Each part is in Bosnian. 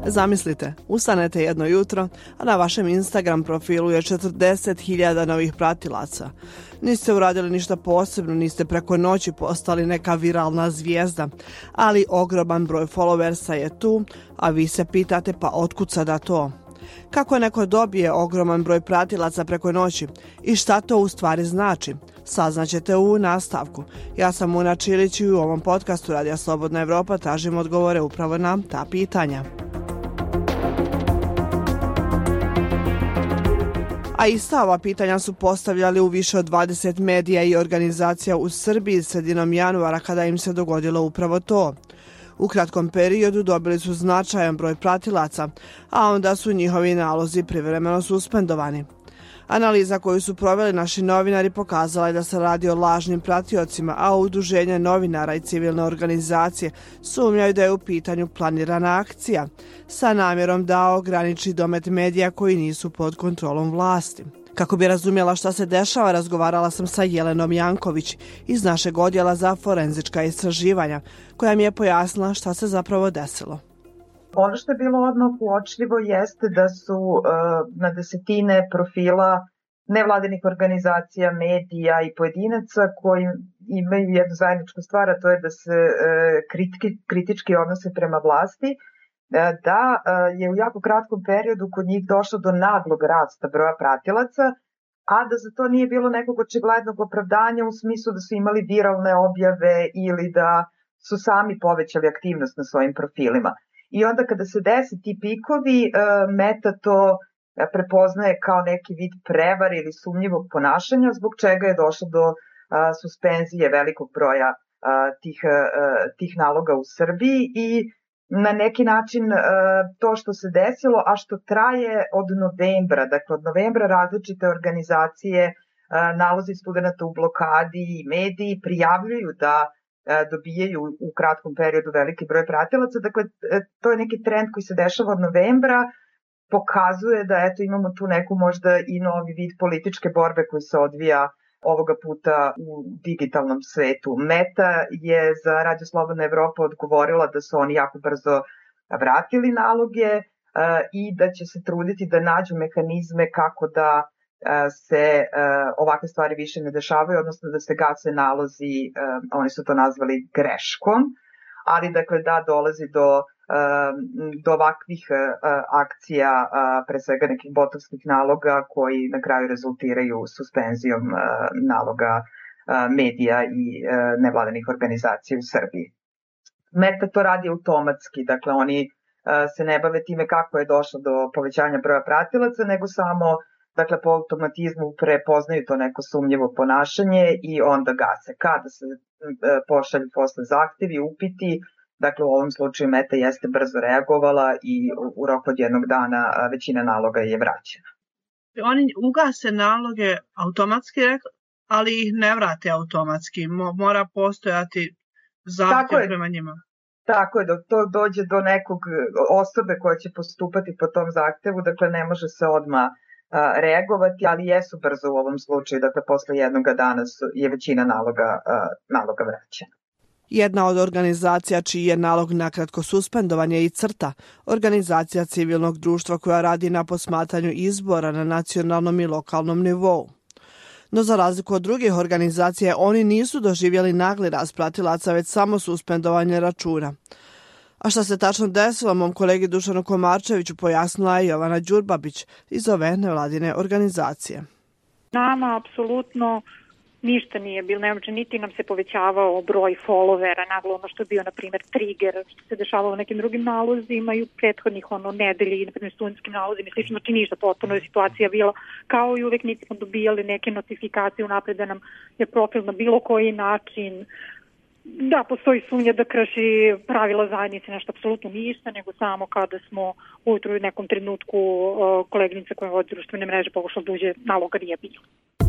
Zamislite, ustanete jedno jutro, a na vašem Instagram profilu je 40.000 novih pratilaca. Niste uradili ništa posebno, niste preko noći postali neka viralna zvijezda, ali ogroman broj followersa je tu, a vi se pitate pa otkud sada to? Kako neko dobije ogroman broj pratilaca preko noći i šta to u stvari znači? Saznaćete u nastavku. Ja sam Muna Čilić i u ovom podcastu Radija Slobodna Evropa tražim odgovore upravo na ta pitanja. A ista ova pitanja su postavljali u više od 20 medija i organizacija u Srbiji sredinom januara kada im se dogodilo upravo to. U kratkom periodu dobili su značajan broj pratilaca, a onda su njihovi nalozi privremeno suspendovani. Analiza koju su proveli naši novinari pokazala je da se radi o lažnim pratiocima, a udruženje novinara i civilne organizacije sumnjaju da je u pitanju planirana akcija sa namjerom da ograniči domet medija koji nisu pod kontrolom vlasti. Kako bi razumjela šta se dešava, razgovarala sam sa Jelenom Janković iz našeg odjela za forenzička istraživanja, koja mi je pojasnila šta se zapravo desilo. Ono što je bilo odmah uočljivo jeste da su na desetine profila nevladinih organizacija, medija i pojedinaca koji imaju jednu zajedničku stvar, a to je da se kritički odnose prema vlasti, da je u jako kratkom periodu kod njih došlo do naglog rasta broja pratilaca, a da za to nije bilo nekog očiglednog opravdanja u smislu da su imali viralne objave ili da su sami povećali aktivnost na svojim profilima. I onda kada se desi ti pikovi, Meta to prepoznaje kao neki vid prevare ili sumnjivog ponašanja, zbog čega je došlo do suspenzije velikog broja tih naloga u Srbiji i na neki način to što se desilo, a što traje od novembra, dakle od novembra različite organizacije, nalozi studenta u blokadi i mediji prijavljuju da dobijaju u kratkom periodu veliki broj pratilaca. Dakle, to je neki trend koji se dešava od novembra, pokazuje da eto imamo tu neku možda i novi vid političke borbe koji se odvija ovoga puta u digitalnom svetu. Meta je za Radio Slobodna Evropa odgovorila da su oni jako brzo vratili naloge i da će se truditi da nađu mehanizme kako da se ovakve stvari više ne dešavaju, odnosno da se gase nalozi, oni su to nazvali greškom, ali dakle da dolazi do ovakvih akcija, pre svega nekih botovskih naloga koji na kraju rezultiraju suspenzijom naloga medija i nevladinih organizacija u Srbiji. Meta to radi automatski, dakle oni se ne bave time kako je došlo do povećanja broja pratilaca, nego samo po automatizmu prepoznaju to neko sumnjivo ponašanje i onda gase. Kada se pošalju posle zahtevi, upiti, dakle u ovom slučaju Meta jeste brzo reagovala i u roku od jednog dana većina naloga je vraćena. Oni ugase naloge automatski, ali ih ne vrate automatski. Mora postojati zahtjev prema njima. Tako je, da to dođe do nekog osobe koja će postupati po tom zahtevu, dakle ne može se odmah reagovati, ali jesu brzo u ovom slučaju, dakle posle jednog dana je većina naloga vraćena. Jedna od organizacija čiji je nalog nakratko suspendovan je i CRTA, organizacija civilnog društva koja radi na posmatranju izbora na nacionalnom i lokalnom nivou. No za razliku od drugih organizacija, oni nisu doživjeli nagli rast pratilaca, već samo suspendovanje računa. A šta se tačno desilo, mom kolegi Dušanu Komarčeviću pojasnila je Jovana Đurbabić iz ove nevladine organizacije. Nama apsolutno ništa nije bilo, niti nam se povećavao broj followera, naglo ono što je bio, na primjer, trigger, što se dešavalo u nekim drugim nalozima i u prethodnih nedelji, na primjer, studentskim nalozima i slično, znači ništa, potpuno je situacija bila kao i uvek, niti smo dobijali neke notifikacije unapred da nam je profil na bilo koji način. Da, postoji sumnja da krši pravila zajednice, nešto apsolutno ništa, nego samo kada smo ujutru u nekom trenutku koleginica koja vodi društvene mreže pokušala da uđe, naloga nije bilo.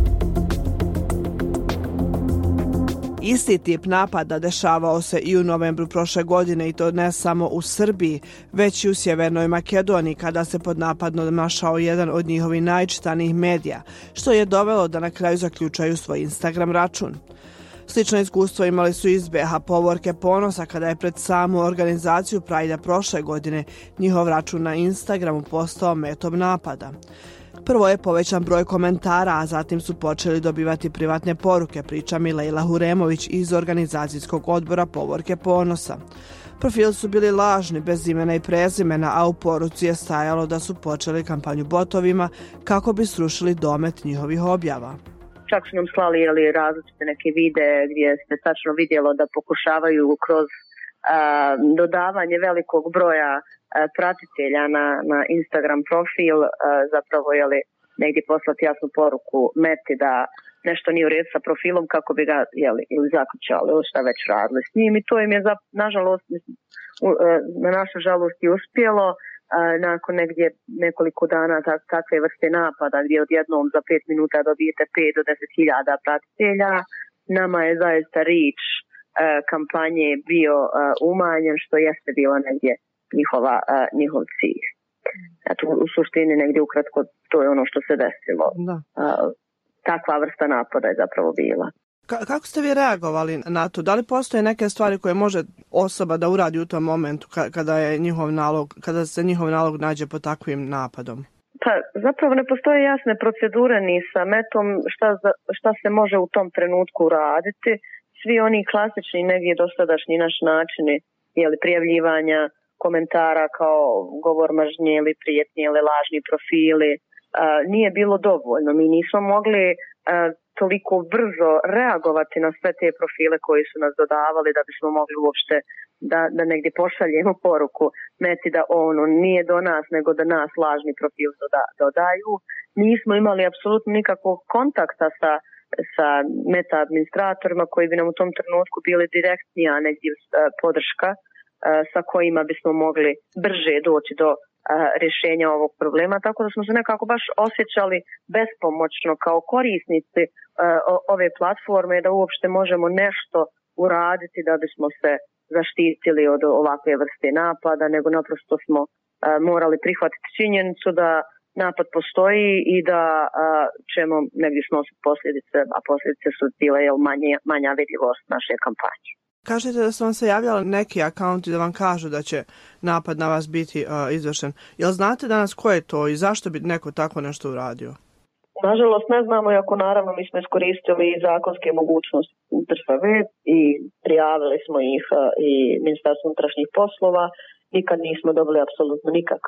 Isti tip napada dešavao se i u novembru prošle godine i to ne samo u Srbiji, već i u Sjevernoj Makedoniji kada se pod napadom našao jedan od njihovih najčitanijih medija, što je dovelo da na kraju zaključaju svoj Instagram račun. Slično iskustvo imali su iz BH Povorke Ponosa kada je pred samu organizaciju Prajda prošle godine njihov račun na Instagramu postao metom napada. Prvo je povećan broj komentara, a zatim su počeli dobivati privatne poruke, priča Milejla Huremović iz organizacijskog odbora Povorke Ponosa. Profili su bili lažni, bez imena i prezimena, a u poruci je stajalo da su počeli kampanju botovima kako bi srušili domet njihovih objava. Čak su nam slali različite neke videe gdje se tačno vidjelo da pokušavaju kroz dodavanje velikog broja pratitelja na Instagram profil zapravo negdje poslati jasnu poruku Meti da nešto nije u redu sa profilom kako bi ga ili zaključali ili šta već radili s njim i to im je nažalost na našu žalost i uspjelo. Nakon negdje nekoliko dana takve vrste napada gdje odjednom za 5 minuta dobijete 5 do 10.000 pratitelja, nama je zaista reach kampanje bio umanjen, što jeste bilo negdje njihov cilj. Eto, u suštini negdje ukratko to je ono što se desilo. Da. Takva vrsta napada je zapravo bila. Kako ste vi reagovali na to? Da li postoje neke stvari koje može osoba da uradi u tom momentu kada se njihov nalog nađe pod takvim napadom? Pa zapravo ne postoje jasne procedure ni sa Metom šta se može u tom trenutku raditi. Svi oni klasični negdje dosadašnji naš načini prijavljivanja komentara kao govor mržnje ili prijetnje ili lažni profili nije bilo dovoljno. Mi nismo mogli toliko brzo reagovati na sve te profile koji su nas dodavali da bismo mogli uopšte da negdje pošaljemo poruku Meti da ono nije do nas nego da nas lažni profil dodaju. Nismo imali apsolutno nikakvog kontakta sa Meta administratorima koji bi nam u tom trenutku bili direktnija negdje podrška sa kojima bismo mogli brže doći do rješenja ovog problema, tako da smo se nekako baš osjećali bespomoćno kao korisnici ove platforme da uopšte možemo nešto uraditi da bismo se zaštitili od ovakve vrste napada, nego naprosto smo morali prihvatiti činjenicu da napad postoji i da ćemo negdje snositi posljedice, a posljedice su bile manja vidljivost naše kampanje. Kažete da su vam se javljali neki akaunti da vam kažu da će napad na vas biti izvršen. Jel znate danas ko je to i zašto bi neko tako nešto uradio? Nažalost ne znamo, iako naravno mi smo iskoristili zakonske mogućnosti države i prijavili smo ih i Ministarstvu unutrašnjih poslova. Nikad nismo dobili apsolutno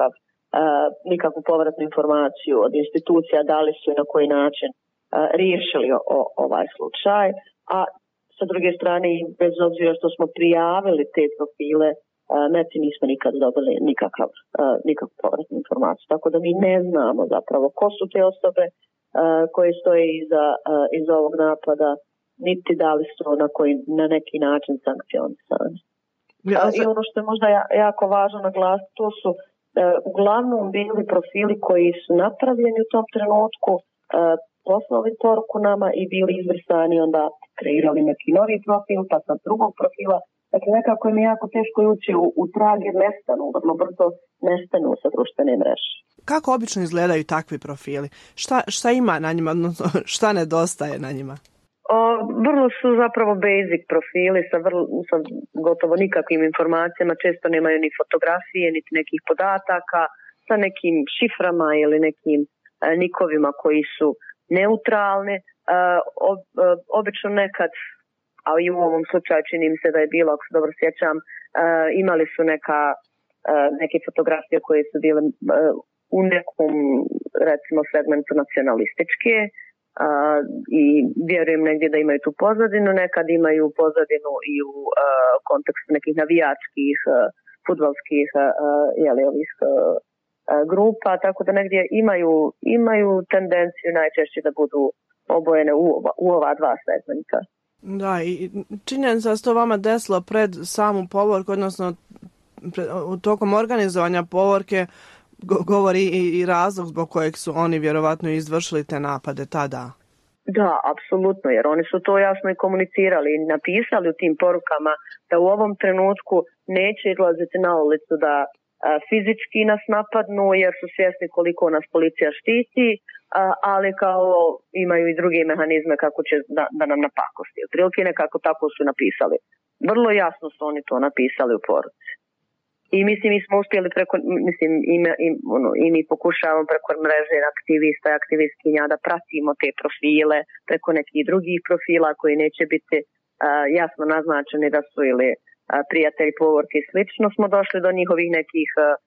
nikakvu povratnu informaciju od institucija da li su i na koji način riješili ovaj slučaj, a sa druge strane, bez obzira što smo prijavili te profile, Meti nismo nikad dobili nikakvu povratnu informaciju. Tako da mi ne znamo zapravo ko su te osobe koje stoje iza ovog napada, niti da li su na neki način sankcionisani. I ono što je možda jako važno naglasiti, to su uglavnom bili profili koji su napravljeni u tom trenutku, poslali poruku nama i bili izbrisani, onda kreirali neki novi profil, pa sa drugog profila. Dakle, nekako im je jako teško ući u trag jer vrlo brzo nestanu sa društvene mreže. Kako obično izgledaju takvi profili? Šta ima na njima, odnosno šta nedostaje na njima? Vrlo su zapravo basic profili sa gotovo nikakvim informacijama, često nemaju ni fotografije, niti nekih podataka, sa nekim šiframa ili nekim nikovima koji su neutralni. Obično nekad, a i u ovom slučaju čini mi se da je bilo, ako se dobro sjećam, imali su neke fotografije koje su bile u nekom, recimo, segmentu nacionalističke i vjerujem negdje da imaju tu pozadinu, nekad imaju pozadinu i u kontekstu nekih navijačkih, fudbalskih grupa, tako da negdje imaju tendenciju najčešće da budu obojene u ova dva segmenta. Da, i činjenica da se to vama desilo pred samu povorku, odnosno tokom organizovanja povorke, govori i razlog zbog kojeg su oni vjerovatno izvršili te napade tada. Da, apsolutno, jer oni su to jasno i komunicirali i napisali u tim porukama da u ovom trenutku neće izlaziti na ulicu da fizički nas napadnu jer su svjesni koliko nas policija štiti, ali kao imaju i druge mehanizme kako će da nam napakosti. Otprilike nekako tako su napisali. Vrlo jasno su oni to napisali u poruci. I mislim, mi smo uspjeli preko, mislim, i mi pokušavamo preko mreže aktivista i aktivistkinja da pratimo te profile preko nekih drugih profila koji neće biti jasno naznačeni da su ili prijatelji Povorke i slično, smo došli do njihovih nekih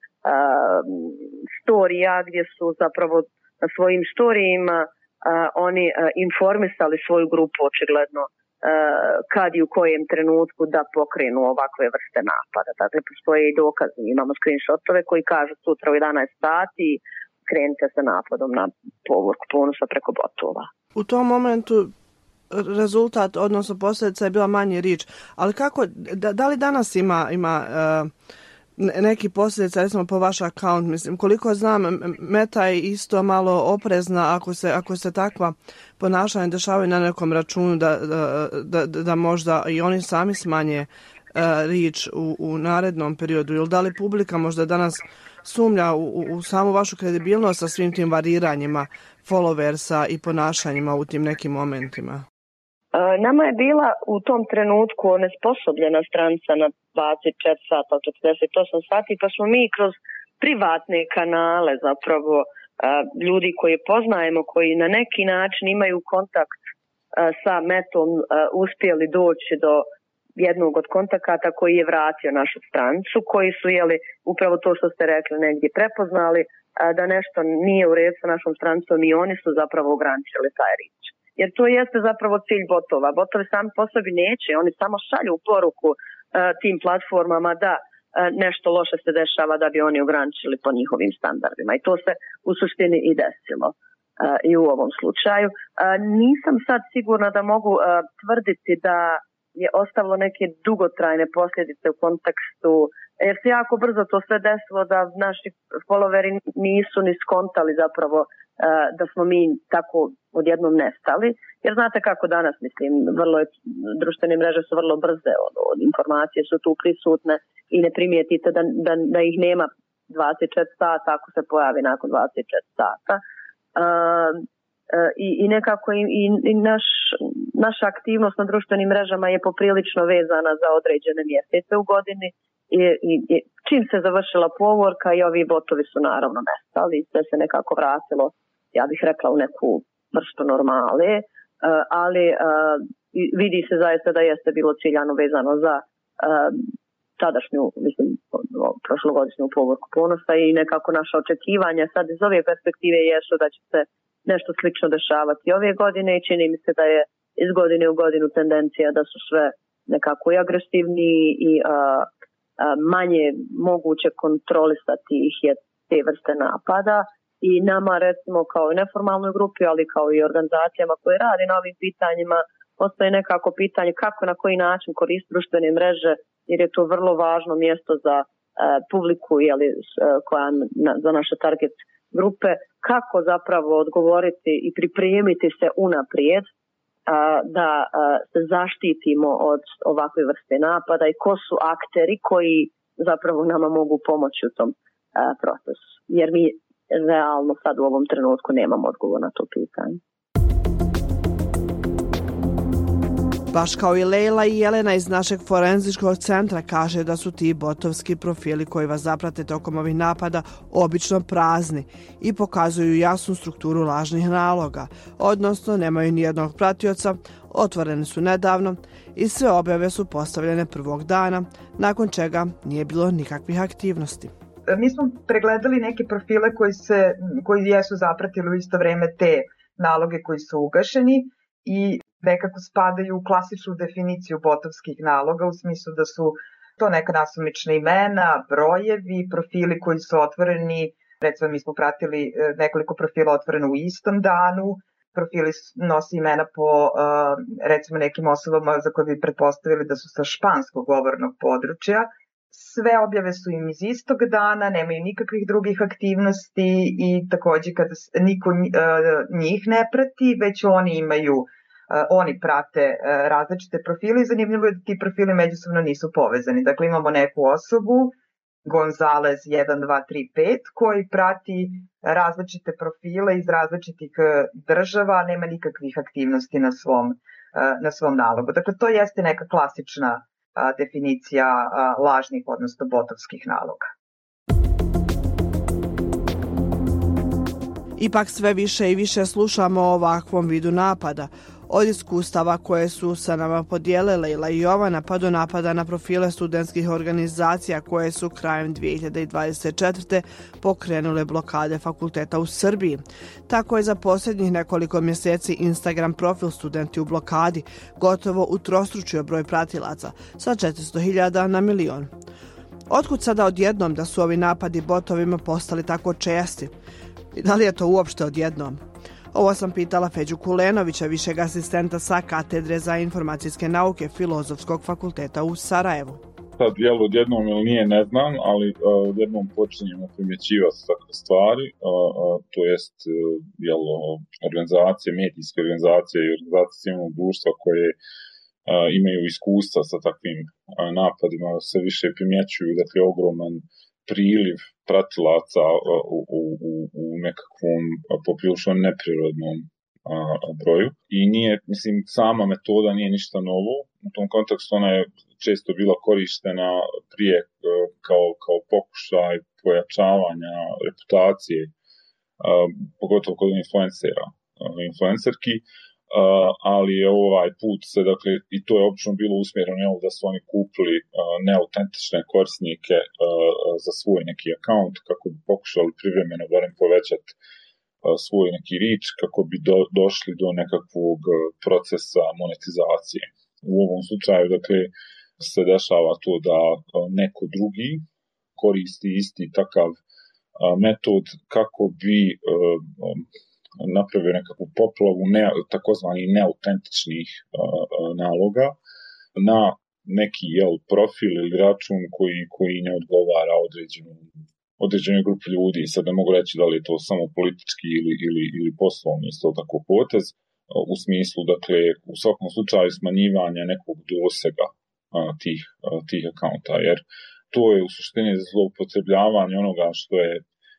storija gdje su zapravo na svojim storijima oni informisali svoju grupu očigledno kad i u kojem trenutku da pokrenu ovakve vrste napada. Dakle, postoje i dokazi. Imamo screenshotove koji kažu sutra u 11 sati krenite sa napadom na Povorku Ponosa preko botova. U tom momentu rezultat, odnosno posljedica je bila manje rič. Ali kako, da li danas ima neki posljedica, recimo po vaš account, mislim, koliko znam, Meta je isto malo oprezna ako se takva ponašanja dešavaju na nekom računu da možda i oni sami smanje rič u narednom periodu, ili da li publika možda danas sumnja u samu vašu kredibilnost sa svim tim variranjima followersa i ponašanjima u tim nekim momentima? Nama je bila u tom trenutku onesposobljena stranica na 24 sata, 48 sati, pa smo mi kroz privatne kanale zapravo ljudi koje poznajemo, koji na neki način imaju kontakt sa Metom, uspjeli doći do jednog od kontakata koji je vratio našu stranicu, koji su upravo to što ste rekli negdje prepoznali, da nešto nije u redu sa našom stranicom i oni su zapravo ograničili taj rič. Jer to jeste zapravo cilj botova. Botovi sami po sebi neće, oni samo šalju poruku tim platformama da nešto loše se dešava da bi oni ograničili po njihovim standardima. I to se u suštini i desilo i u ovom slučaju. Nisam sad sigurna da mogu tvrditi da je ostavilo neke dugotrajne posljedice u kontekstu, jer se jako brzo to sve desilo da naši followeri nisu ni skontali zapravo da smo mi tako odjednom nestali, jer znate kako danas, mislim, društvene mreže su vrlo brze, informacije su tu prisutne i ne primijetite da ih nema 24 sata ako se pojavi nakon 24 sata. I nekako i naša aktivnost na društvenim mrežama je poprilično vezana za određene mjesece u godini i čim se završila Povorka i ovi botovi su naravno nestali, sve se nekako vratilo, ja bih rekla, u neku vrstu normale, ali vidi se zaista da jeste bilo ciljano vezano za tadašnju, mislim, prošlogodišnju Povorku Ponosa i nekako naša očekivanja sad iz ove perspektive jesu da će se nešto slično dešavati ove godine i čini mi se da je iz godine u godinu tendencija da su sve nekako i agresivniji i manje moguće kontrolisati ih je te vrste napada. I nama, recimo, kao i neformalnoj grupi, ali kao i organizacijama koje rade na ovim pitanjima, ostaje nekako pitanje kako, na koji način koristiti društvene mreže, jer je to vrlo važno mjesto za publiku koja za naše target grupe, kako zapravo odgovoriti i pripremiti se unaprijed da se zaštitimo od ovakve vrste napada i ko su akteri koji zapravo nama mogu pomoći u tom procesu. Jer mi realno sad u ovom trenutku nemamo odgovor na to pitanje. Baš kao i Lejla i Jelena iz našeg forenzičkog centra kaže da su ti botovski profili koji vas zaprate tokom ovih napada obično prazni i pokazuju jasnu strukturu lažnih naloga, odnosno nemaju nijednog pratioca, otvorene su nedavno i sve objave su postavljene prvog dana, nakon čega nije bilo nikakvih aktivnosti. Mi smo pregledali neke profile koji jesu zapratili u isto vrijeme te naloge koji su ugašeni i nekako spadaju u klasičnu definiciju botovskih naloga u smislu da su to neka nasumična imena, brojevi, profili koji su otvoreni. Recimo, mi smo pratili nekoliko profila otvoreno u istom danu. Profili nosi imena po recimo nekim osobama za koje bi pretpostavili da su sa španskog govornog područja. Sve objave su im iz istog dana, nemaju nikakvih drugih aktivnosti i također kada niko njih ne prati, već oni prate različite profile i zanimljivo je da ti profili međusobno nisu povezani. Dakle, imamo neku osobu Gonzalez 1235 koji prati različite profile iz različitih država, nema nikakvih aktivnosti na svom nalogu. Dakle, to jeste neka klasična definicija lažnih, odnosno botovskih naloga. Ipak sve više i više slušamo o ovakvom vidu napada. Od iskustava koje su sa nama podijelile Leila i Jovana pa do napada na profile studentskih organizacija koje su krajem 2024. pokrenule blokade fakulteta u Srbiji. Tako je za posljednjih nekoliko mjeseci Instagram profil Studenti u blokadi gotovo utrostručio broj pratilaca sa 400.000 na 1 milion. Otkud sada odjednom da su ovi napadi botovima postali tako česti? I da li je to uopšte odjednom? Ovo sam pitala Feđu Kulenovića, višeg asistenta sa katedre za informacijske nauke Filozofskog fakulteta u Sarajevu. Sad, jel odjednom ili nije, ne znam, ali odjednom počinjemo primjećivati takve stvari, to jest organizacije, medijske organizacije i organizacije civilnog društva koje imaju iskustva sa takvim napadima, sve više primjećuju ogroman priliv pratilaca u nekakvom poprilično neprirodnom broju. I nije, sama metoda nije ništa novo. U tom kontekstu ona je često bila korištena prije kao pokušaj pojačavanja reputacije, pogotovo kod influencerki, ali je ovaj put se, i to je obično bilo usmjereno da su oni kupili neautentične korisnike za svoj neki account kako bi pokušali privremeno barem povećati svoj neki reach kako bi došli do nekakvog procesa monetizacije. U ovom slučaju se dešava to da neko drugi koristi isti takav metod kako bi napravio nekakvu poplavu takozvani neautentičnih naloga na neki profil ili račun koji ne odgovara određenoj grupi ljudi. Sad ne mogu reći da li je to samo politički ili poslovni isto tako potez, u smislu, u svakom slučaju smanjivanja nekog dosega tih akaunta, jer to je u suštini zloupotrebljavanje onoga što je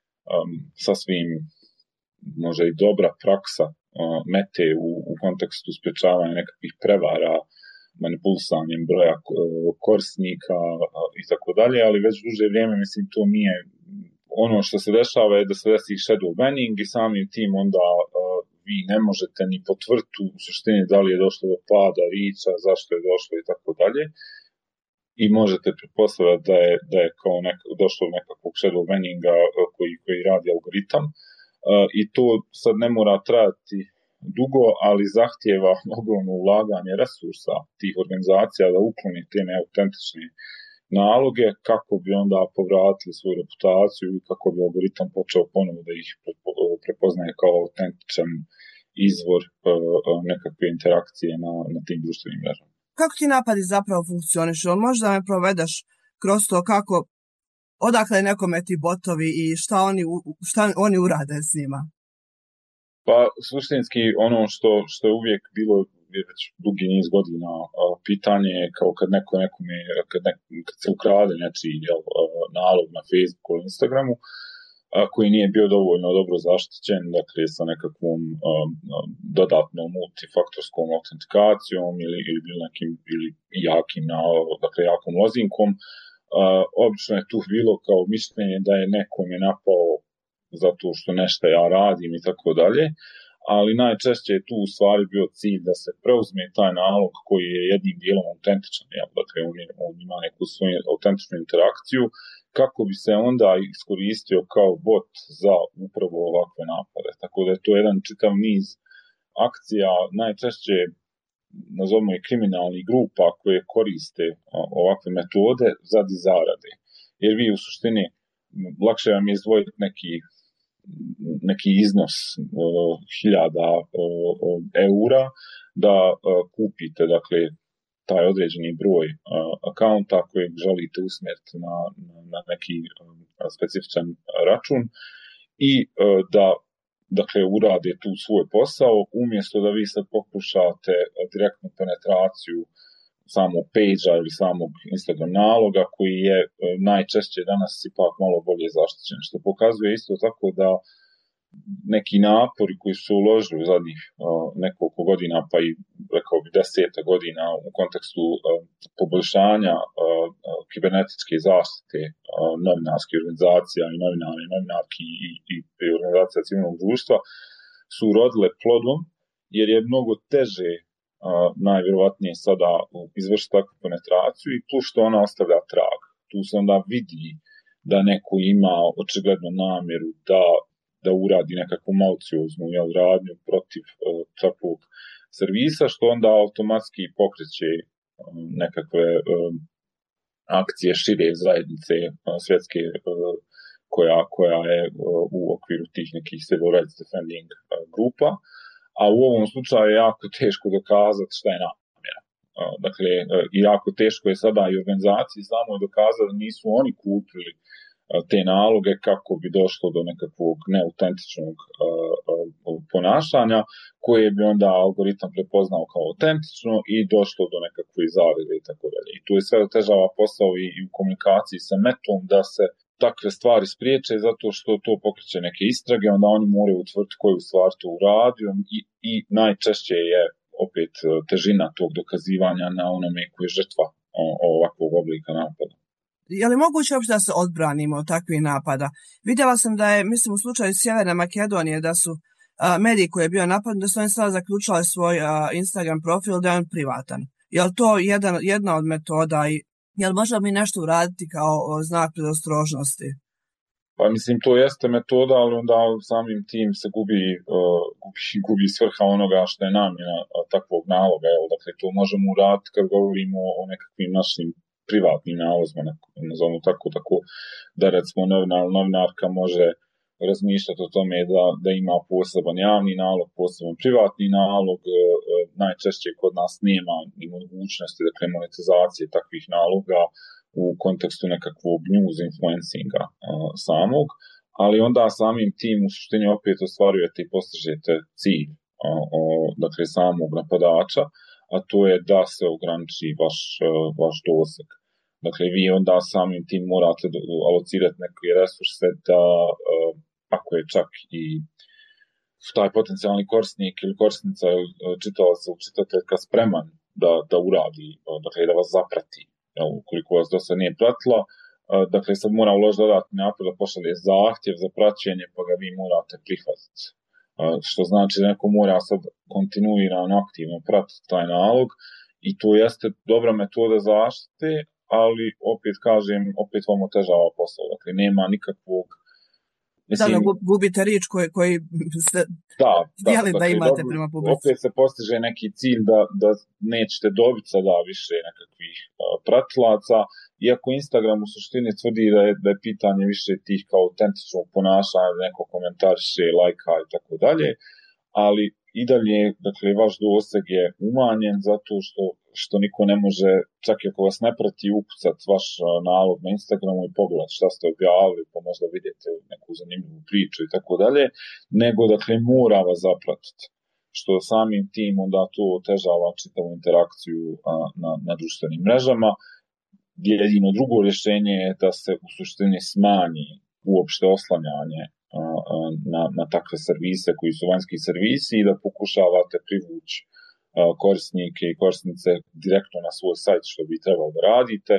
sasvim možda i dobra praksa mete u kontekstu sprečavanja nekakvih prevara, manipulisanjem broja korisnika i tako dalje, ali već duže vrijeme to nije ono što se dešava je da se desi shadow banning i samim tim onda vi ne možete ni potvrditi u suštini da li je došlo do pada riča, zašto je došlo i tako dalje. I možete pretpostavljati da je kao došlo do nekakvog shadow banninga koji radi algoritam. I to sad ne mora trajati dugo, ali zahtijeva ogromno ulaganje resursa tih organizacija da ukloni te neautentične naloge kako bi onda povratili svoju reputaciju i kako bi algoritam počeo ponovo da ih prepoznaje kao autentičan izvor nekakve interakcije na tim društvenim mrežama. Kako ti napadi zapravo funkcionišu? Možda me provedeš kroz to odakle nekome ti botovi i šta oni urade s njima? Pa suštinski ono što je uvijek bilo već dugi niz godina pitanje je kao kad kad se ukrade nečiji nalog na Facebooku ili Instagramu koji nije bio dovoljno dobro zaštićen, sa nekakvom dodatnom multifaktorskom autentikacijom ili jakom lozinkom. Obično je tu bilo kao mišljenje da je nekom je napao zato što nešto ja radim i tako dalje, ali najčešće je tu u stvari bio cilj da se preuzme taj nalog koji je jednim dijelom autentičan, on ima neku svoju autentičnu interakciju, kako bi se onda iskoristio kao bot za upravo ovakve napade. Tako da je to jedan čitav niz akcija, najčešće nazovimo i kriminalnih grupa koje koriste ovakve metode radi zarade. Jer vi u suštini lakše vam je izdvojiti neki iznos hiljada eura da kupite taj određeni broj akaunta kojeg želite usmjeriti na neki specifičan račun i da urade tu svoj posao, umjesto da vi sad pokušate direktnu penetraciju samog page-a ili samog Instagram naloga koji je najčešće danas ipak malo bolje zaštićen, što pokazuje isto tako da neki napori koji su uložili u zadnjih nekoliko godina, pa i rekao bi 10 godina u kontekstu poboljšanja kibernetičke zaštite novinarskih organizacija i novinara i novinarki i organizacija civilnog društva su urodile plodom, jer je mnogo teže najvjerovatnije sada izvršiti takvu penetraciju i plus što ona ostavlja trag. Tu se onda vidi da neko ima očigledno namjeru da uradi nekakvu malicioznu radnju protiv takvog servisa, što onda automatski pokreće nekakve akcije šire zajednice svjetske koja je u okviru tih nekih civil rights defending grupa, a u ovom slučaju je jako teško dokazati šta je namjera. Dakle, jako teško je sada i organizaciji samo dokazati da nisu oni kupili te naloge kako bi došlo do nekakvog neautentičnog ponašanja koje bi onda algoritam prepoznao kao autentično i došlo do nekakve zavide i tako dalje. I tu je sve otežava posao i u komunikaciji sa metom da se takve stvari spriječe zato što to pokreće neke istrage, onda oni moraju utvrditi koju stvar to uradio i najčešće je opet težina tog dokazivanja na onome koji je žrtva ovakvog oblika napada. Je li moguće uopšte da se odbranimo od takvih napada? Vidjela sam da je, mislim, u slučaju Sjeverne Makedonije da su mediji koji je bio napadnut, da su oni sada zaključali svoj Instagram profil da je on privatan. Je li to jedna od metoda i je li možemo mi nešto uraditi kao znak predostrožnosti? Pa mislim, to jeste metoda, ali onda samim tim se gubi svrha onoga što je namjena takvog naloga. Dakle, to možemo uraditi kad govorimo o nekakvim našim privatnim nalozima, nazovimo tako da recimo novinarka može razmišljati o tome da ima poseban javni nalog, poseban privatni nalog. Najčešće kod nas nema ni mogućnosti, dakle, monetizacije takvih naloga u kontekstu nekakvog news influencinga samog, ali onda samim tim u suštini opet ostvarujete i postižete cilj dakle, samog napadača, a to je da se ograniči vaš doseg. Dakle, vi onda samim tim morate alocirati neke resurse da, ako je čak i taj potencijalni korisnik ili korisnica čitalac ili čitateljka spreman da uradi, dakle, da vas zaprati, ukoliko vas do sad nije pratila, dakle, sad mora uložiti dodatni napor da pošalje zahtjev za praćenje, pa ga vi morate prihvatiti. Što znači da neko mora sad kontinuirano aktivno pratiti taj nalog i to jeste dobra metoda zaštite, ali opet vam otežava posao. Dakle, nema nikakvog... Mislim, da gubite riječ koji ste htjeli da imate prema publici. Opet se postiže neki cilj da nećete dobiti sada više nekakvih pratilaca, iako Instagram u suštini tvrdi da je pitanje više tih kao autentičnog ponašanja, da neko komentariše, lajka i tako dalje, ali i dalje, dakle, vaš doseg je umanjen zato što niko ne može, čak i ako vas ne prati, ukucati vaš nalog na Instagramu i pogledati šta ste objavili, pa možda vidite neku zanimljivu priču i tako dalje, nego, dakle, mora vas zapratiti. Što samim tim onda to otežava čitavu interakciju na društvenim mrežama. Jedino drugo rješenje je da se u suštini smanji uopšte oslanjanje na takve servise koji su vanjski servisi i da pokušavate privući korisnike i korisnice direktno na svoj sajt, što bi trebalo da radite.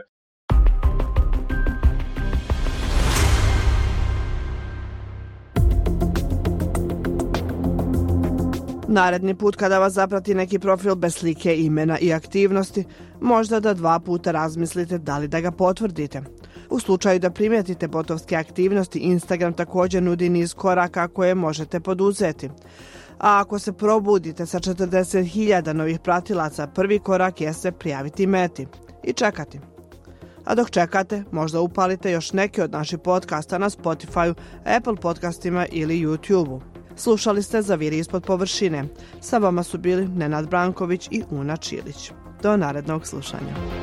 Naredni put kada vas zaprati neki profil bez slike, imena i aktivnosti, možda da 2 puta razmislite da li da ga potvrdite. U slučaju da primijetite botovske aktivnosti, Instagram također nudi niz koraka koje možete poduzeti. A ako se probudite sa 40.000 novih pratilaca, prvi korak jeste prijaviti Meti i čekati. A dok čekate, možda upalite još neke od naših podcasta na Spotify, Apple podcastima ili YouTube-u. Slušali ste Zaviri ispod površine. Sa vama su bili Nenad Branković i Una Čilić. Do narednog slušanja.